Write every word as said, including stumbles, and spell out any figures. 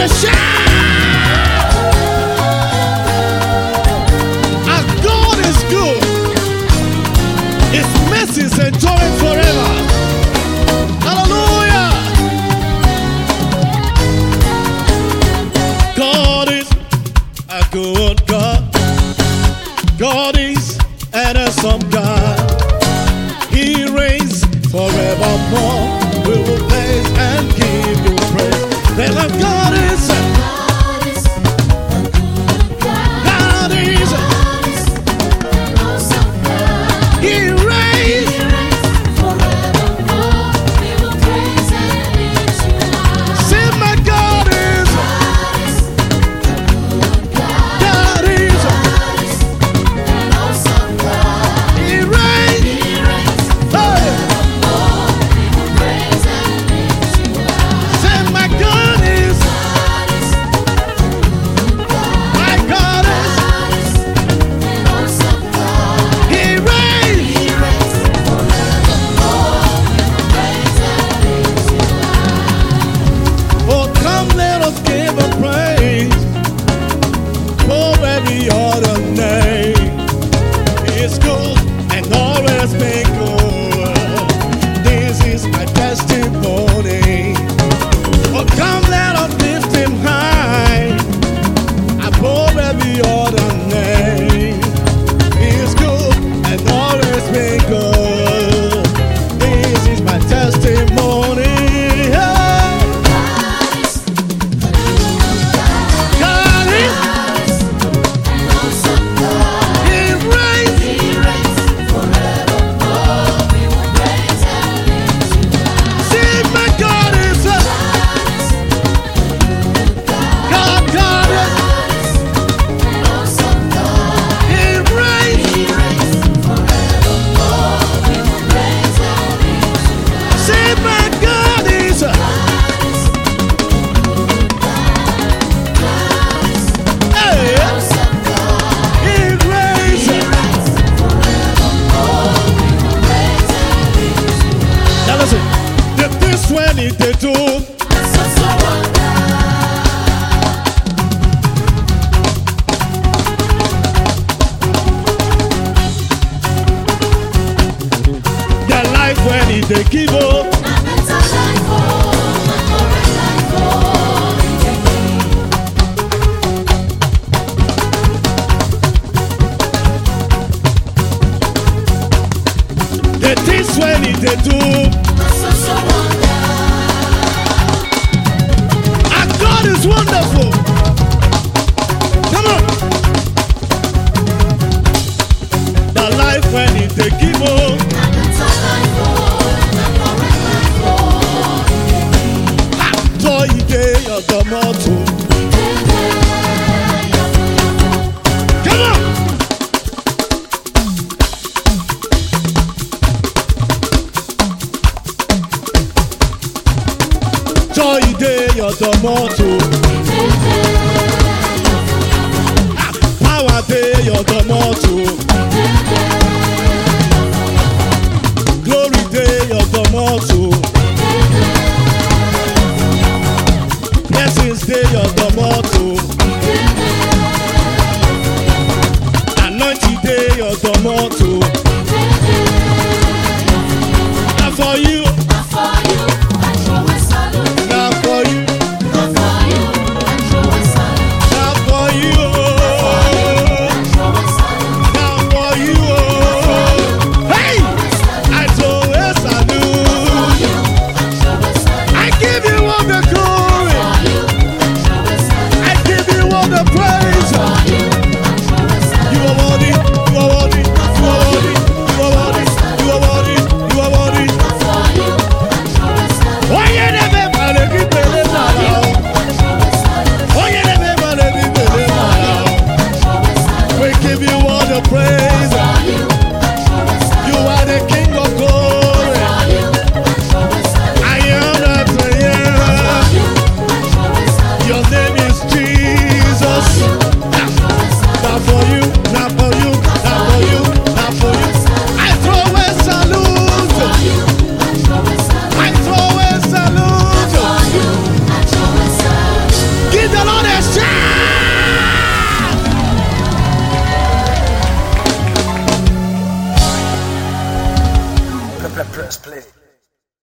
Somebody shout! Our God is good. His mercies endure forever. Hallelujah! God is a good God. God is an awesome God. He reigns forevermore. We will praise and give you praise. Then our God is a God is a good God. God is a God is an awesome God. He reigns. He reigns forevermore. We will praise and lift you high. Say my God is God is a good God. God is a God is an awesome God. He reigns. He reigns Hey. forevermore. We will praise and lift you high. Say my God is God is a good God. my God is God is an awesome God. He reigns. He reigns forevermore. We will praise and lift you high. Oh, come, let us give a praise for every other name. It's good and always been good. This is my testimony. Oh, come, let us lift him high above every other name. It's good and always been good. This is my testimony. God is a good God. God is, God is an awesome God. He reigns. He reigns forevermore. We will praise and lift you high. See, my God is a God is a good God. God, God is, God is an awesome God. He reigns. He reigns forevermore. We will praise and lift you high. See, my God is a God is a good God. God is hey, an awesome God. He reigns. He reigns forevermore. We will praise and lift you high. Now listen, the this when it they do, So so wonder. the life when it they give up, Na better life, oh, na correct life, oh, we dey live. the this when it they do, So so wonder. our God is wonderful. Come on, the life when it they give up, Na better life, oh, na correct life, oh, we dey live. joy day of the motto. We dey there, yafu yafu. Come on. Joy day of the motto. We dey there, yafu yafu. Power day of the motto. We dey there, yafu yafu. Glory day of the motto. We dey there, yafu yafu. Blessings day of the motto. We dey there, yafu yafu. Anointing day of the motto. We dey there, yafu yafu. And for you, Na for you, I throw a salute. now for you, Na for you, I throw a salute. now for you, I throw a salute. now for you. Hey, I throw a salute. Press play.